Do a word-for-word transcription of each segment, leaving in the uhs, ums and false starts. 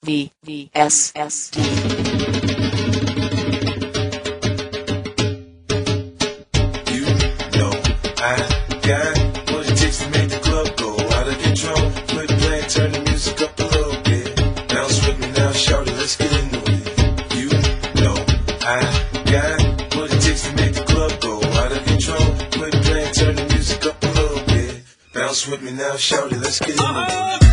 V V S S D. You know I got what it takes to make the club go out of control. Quit playing, turn the music up a little bit. Bounce with me now, shout it, let's get into it. You know I got what it takes to make the club go out of control. Quit playing, turn the music up a little bit. Bounce with me now, shout it, let's get into it.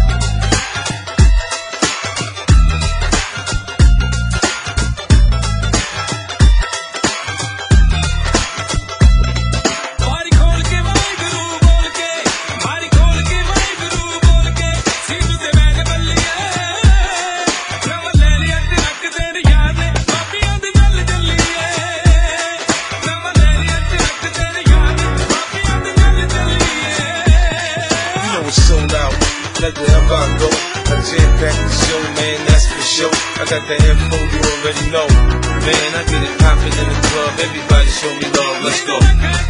Let the F I go. I jam-pack the show, man, that's for sure. I got the info, you already know. Man, I get it poppin' in the club. Everybody show me love, let's go.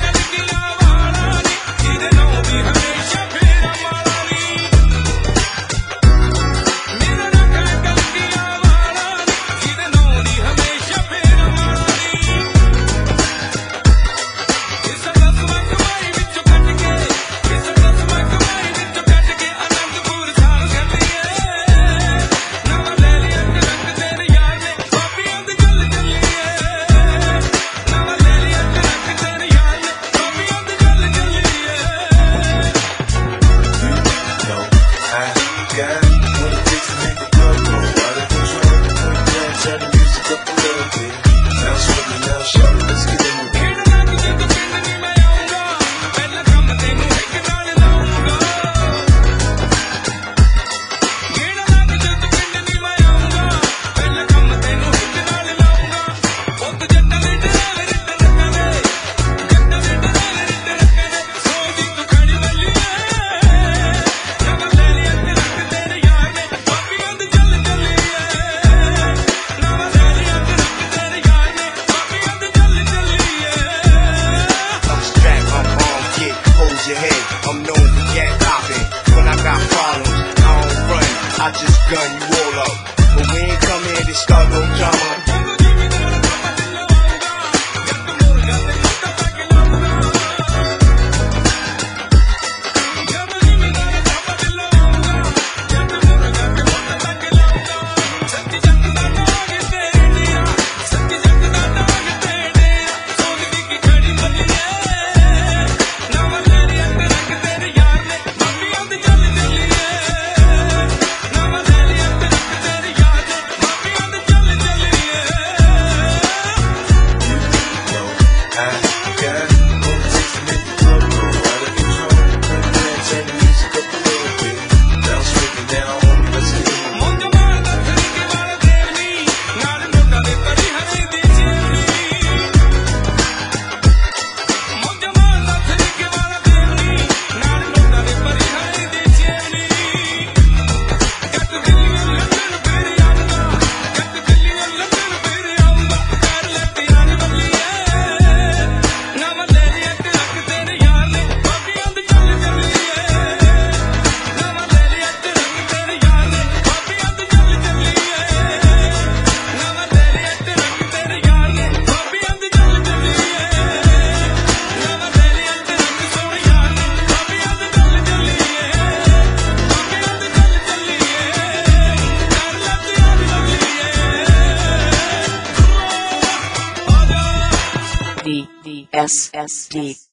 I'm known for cat popping. When I got problems, I don't run, I just gun you all up. But we ain't come here to start no drama. V V S S D.